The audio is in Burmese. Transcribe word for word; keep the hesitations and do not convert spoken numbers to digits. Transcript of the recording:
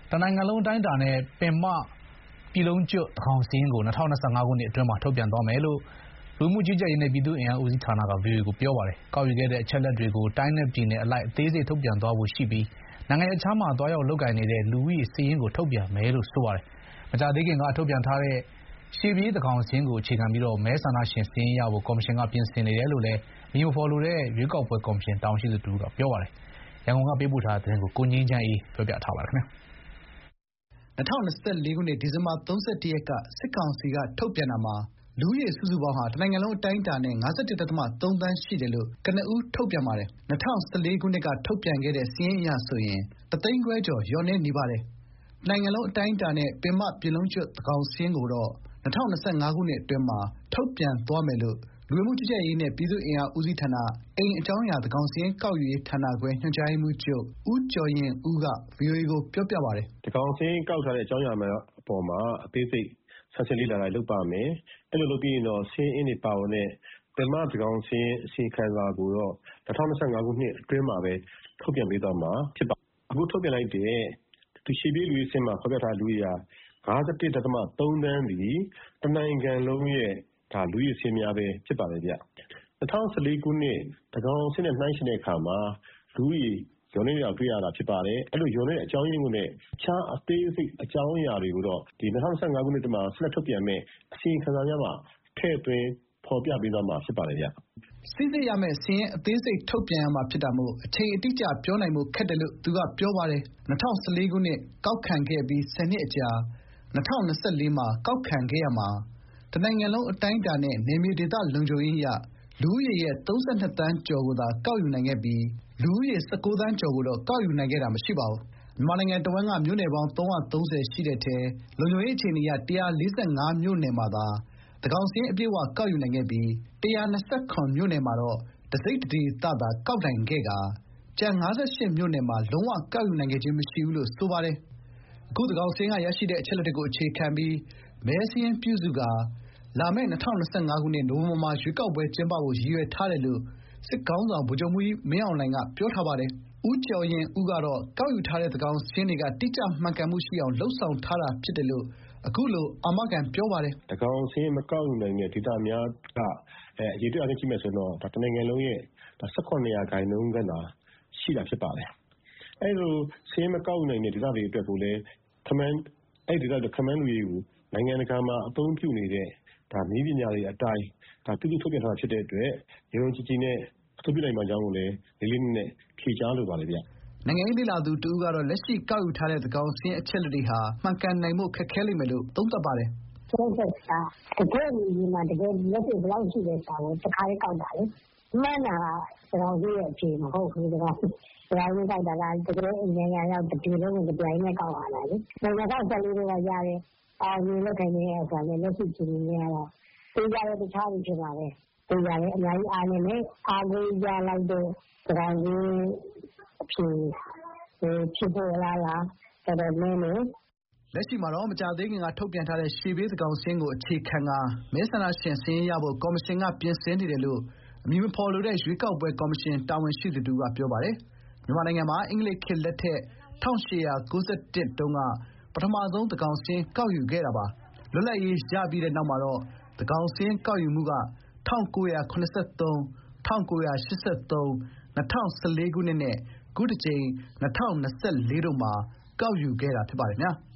တနိုင်ငံလုံးအတိုင်းအတာနဲ့ပင်မပြည်လုံးကျွတ်သန်းခေါင်စာရင်းကို၂၀၂၅ခုနှစ်အတွင်းမှာထုတ်ပြန်သွားမယ်လို့လူမှုကြီးကြပ်ရေးနဲ့ပြည်သူ့အင်အားဦးစီးဌာနက ဗွီအိုအေကိုပြောပါတယ်။ကောက်ယူခဲ့တဲ့အချက်အလက်တွေကိုတိုင်းနဲ့ပြည်နယ်အလိုက်အသေးစိတ်ထုတ်ပြန်သွားဖို့ရှိပြီးနိုင်ငံခြားမှာသွားရောက်လုပ်ကိုင်နေတဲ့လူဦးရေစာရင်းကိုထုတ်ပြန်မယ်လို့ဆိုပါတယ်။မကြာသေးခင်ကထုတ်ပြန်ထားတဲ့ရှေ့ပြေးသန်းခေါင်စာရင်းကိုအခြေခံပြီးမဲဆန္ဒရှင်စာရင်းရဖို့ကော်မရှင်ကပြင်ဆင်နေတယ်လို့လည်းအမည်မဖော်လိုတဲ့ရွေးကောက်ပွဲကော်မရှင်တာဝန်ရှိသူတဦးကပြောပါတယ်။ရန်ကုန်ကပေးပို့ထားတဲ့သတင်းကိုကိုငြိမ်းချမ်းအေးပြောပြထားပါတယ်ခင်ဗျာ။၂၀၂၄ခုနှစ်ဒီဇင်ဘာ၃၁ရက်ကစစ်ကောင်စီကထုတ်ပြန်တာမှာလူဦးရေစုစုပေါင်းဟာတနိုင်ငံလုံးအတိုင်းအတာနဲ့၅၁.၃ သန်းရှိတယ်လို့ကနဦးထုတ်ပြန်ပါတယ်။၂၀၁၄ခုနှစ်ကထုတ်ပြန်ခဲ့တဲ့စာရင်းအရဆိုရင်တသိန်းခွဲကျော်လျော့နည်းနေပါတယ်။နိုင်ငံလုံးအတိုင်းအတာနဲ့ပင်မပြည်လုံးကျွတ်သန်းခေါင်စာရင်းကိုတော့၂၀၂၅ခုနှစ်အတွင်းမှာထုတ်ပြန်သွားမယ်လို့လူဝင်မှုကြီးကြပ်ရေးနဲ့ပြည်သူ့အင်အားဦးစီးဌာနအိမ်အကြောင်းအရာသန်းခေါင်စာရင်းကောက်ယူရေးဌာနခွဲညွှန်ကြားရေးမှူးချုပ်ဦးကျော်ရင်ဦးက ဗွီအိုအေကိုပြောပြပါတယ်။သန်းခေါင်စာရင်းကောက်ထားတဲ့အကြောင်းအရာများအပေါ်မှာအသေးစိတ်ဆန်းစစ်လေ့လာတာလုပ်ပါမယ်။အဲ့လိုလုပ်ပြီးရင်တော့စာရင်းအင်းတွေပါဝင်တဲ့ပင်မသန်းခေါင်စာရင်းအစီရင်ခံစာကိုတော့၂၀၂၅ခုနှစ်အတွင်းမှာပဲထုတ်ပြန်ပေးသွားမှာဖြစ်ပါတယ်။အခုထုတ်ပြန်လိုက်တဲ့ဒီရှေ့ပြေးလူကြီးစင်မှာဖော်ပြထားလူကြီးဟာ၅၁.၃ သန်းသည်တနိုင်ငံလုံးရဲ့ဒါလူကြီးစင်များပဲဖြစ်ပါတယ်ဗျ။၂၀၁၄ခုနှစ်သန်းခေါင်စာရင်းနဲ့နှိုင်းယှဉ်တဲ့အခါမှာလူကြီးလျော်နေတာတွေ့ရတာဖြစ်ပါတယ်။အဲ့လိုလျော်နေတဲ့အကြောင်းရင်းကိုနဲ့အခြားအသေးစိတ်အကြောင်းအရာတွေကိုတော့ဒီ၂၀၂၅ခုနှစ်တမှာဆက်လက်ထုတ်ပြန်မဲ့အစီရင်ခံစာများမှာထည့်သွင်းဖော်ပြပေးသွားမှာဖြစ်ပါတယ်ဗျ။စိစစ်ရမယ့်စာရင်းအသေးစိတ်ထုတ်ပြန်ရမှာဖြစ်တာမို့အချိန်အတိအကျပြောနိုင်ဖို့ခက်တယ်လို့သူကပြောပါတယ်။၂၀၁၄ခုနှစ်ကောက်ခံခဲ့ပြီးဆယ်နှစ်အကြာ၂၀၂၄မှာကောက်ခံခဲ့ရမှာတနိုင်ငံလုံးအတိုင်းအတာနဲ့နယ်မြေဒေသလုံခြုံရေးအရလူဦးရေရဲ့၃၂သန်းကျော်ကိုသာကောက်ယူနိုင်ခဲ့ပြီးလူဦးရေ၁၉သန်းကျော်ကိုတော့ကောက်ယူနိုင်ခဲ့တာမရှိပါဘူး။မြန်မာနိုင်ငံတဝန်းကမြို့နယ်ပေါင်း၃၃၀ရှိတဲ့ထဲလုံခြုံရေးအခြေအနေအရ၁၄၅မြို့နယ်မှာသာသန်းခေါင်စာရင်းအပြည့်အဝကောက်ယူနိုင်ခဲ့ပြီး၁၂၇မြို့နယ်မှာတော့တစိတ်တဒေသသာကောက်နိုင်ခဲ့ကာကျန်၅၈မြို့နယ်မှာလုံးဝကောက်ယူနိုင်ခဲ့ခြင်းမရှိဘူးလို့ဆိုပါတယ်။အခုသန်းခေါင်စာရင်းကရရှိတဲ့အချက်အလက်တွေကိုအခြေခံပြီးမဲစာရင်းပြုစုကာလာမယ့်၂၀၂၅ခုနှစ်နိုဝင်ဘာမှာရွေးကောက်ပွဲကျင်းပဖို့ရည်ရွယ်ထားတယ်လို့စစ်ခေါင်းဆောင်ဗိုလ်ချုပ်မှူးကြီးမင်းအောင်လှိုင်ကပြောထားပါတယ်။ဦးကျော်ရင်ဦးကတော့ကောက်ယူထားတဲ့သန်းခေါင်စာရင်းတွေကတိကျမှန်ကန်မှုရှိအောင်လှုံ့ဆော်ထားတာဖြစ်တယ်လို့အခုလိုအာမခံပြောပါတယ်။သန်းခေါင်စာရင်းမကောက်ယူနိုင်တဲ့ဒေသများကအရေးအတွက်အချင်းကြည့်မယ်ဆိုရင်တော့ဒါတနိုင်ငံလုံးရဲ့၁၇ရာခိုင်နှုန်းခန့်သာရှိတာဖြစ်ပါတယ်။အဲလိုစာရင်းမကောက်ယူနိုင်တဲ့ဒေသတွေအတွက်ကိုလည်းခမန်းအဲ့ဒီဒေသတွေခမန်းလူကြီးကိုနိုင်ငံတကာမှာအသုံးပြုနေတဲ့ဒါနည်းပညာတွေအတိုင်းဒါပြုစုထုတ်ပြန်ထားတာဖြစ်တဲ့အတွက်ရုံးကြီးကြီးနဲ့အထူးပြုနိုင်မှာကြောင်းကိုလည်းလေးလေးနက်နက်ဖြေကြားလိုပါလေဗျ။နိုင်ငံရေးလေလာသူတဦးကတော့လက်ရှိကောက်ယူထားတဲ့သန်းခေါင်စာရင်းအချက်အလက်တွေဟာမှန်ကန်နိုင်မှုခက်ခဲလိမ့်မယ်လို့သုံးသပ်ပါတယ်။သုံးသပ်တာတကယ်ကြီးမှတကယ်လက်တွေ့ဘယ်လောက်ရှိလဲဆိုတာကိုတစ်ခါလေးကောက်တာလေ။မှန်တာသန်းခေါင်စာရင်းရဲ့အဖြေမဟုတ်ဘူးသန်းခေါင်သန်းခေါင်စာရင်းကောက်တာကတကယ်အញ្ញံရောက်တပြည်လုံးကိုကြိုင်နဲ့ကောက်ရတာလေ။၂၀၁၄ကရတဲ့အောင်မြင်လက်ခံတဲ့အခါနဲ့လက်ရှိချိန်တွေကတော့သိကြတဲ့တခြားတွေဖြစ်ပါပဲ။သိကြတယ်အများကြီးအားနေနဲ့အားကိုးကြလိုက်တဲ့သန်းခေါင်စာရင်းအဖြေဖြစ်ပေါ်လာလားတော်တော်နည်းနေလက်ရှိမှာတော့မကြသေးခင်ကထုတ်ပြန်ထားတဲ့ရှေ့ပြေးသန်းခေါင်စာရင်းကိုအခြေခံကမဲဆန္ဒရှင်စာရင်းရဖို့ကော်မရှင်ကပြင်ဆင်နေတယ်လို့အမည်မဖော်လိုတဲ့ရွေးကောက်ပွဲကော်မရှင်တာဝန်ရှိသူတူကပြောပါတယ်။မြန်မာနိုင်ငံမှာအင်္ဂလိပ်ခေတ်လက်ထက်၁၈၉၁တုန်းကပထမဆုံးသန်းခေါင်စာရင်းကောက်ယူခဲ့တာပါ။လွတ်လပ်ရေးရပြီးတဲ့နောက်မှာတော့သန်းခေါင်စာရင်းကောက်ယူမှုက၁၉၇၃၊၁၉၈၃၊၂၀၁၄ခုနှစ်နဲ့အခုတစ်ကြိမ်၂၀၂၄တို့မှာကောက်ယူခဲ့တာဖြစ်ပါတယ်ဗျာ။